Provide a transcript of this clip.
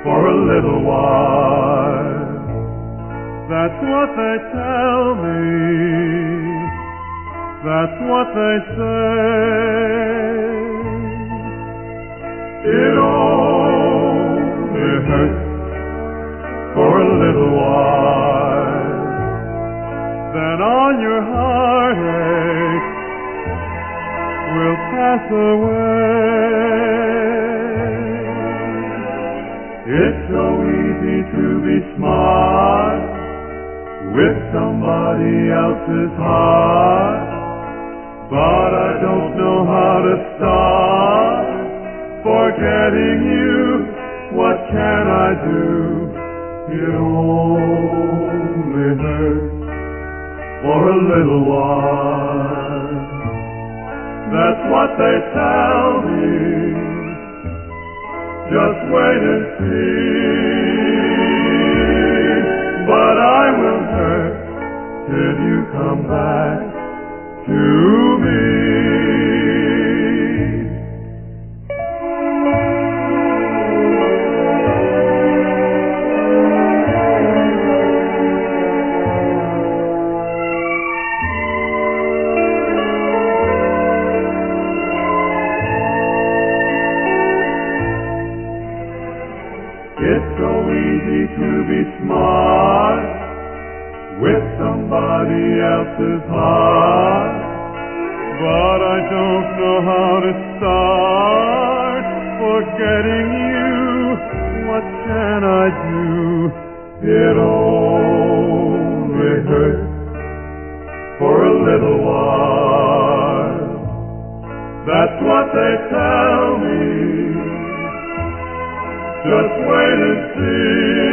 for a little while. That's what they tell me, that's what they say. It only hurts for a little while, then all your heartache will pass away. It's so easy to be smart with somebody else's heart, but I don't know how to start forgetting you. What can I do? It only hurts for a little while. That's what they tell me. Just wait and see. But I will hurt till you come back to me. It's so easy to be smart with somebody else's heart, but I don't know how to start forgetting you. What can I do? It only hurts for a little while. That's what they tell me. Just wait and see.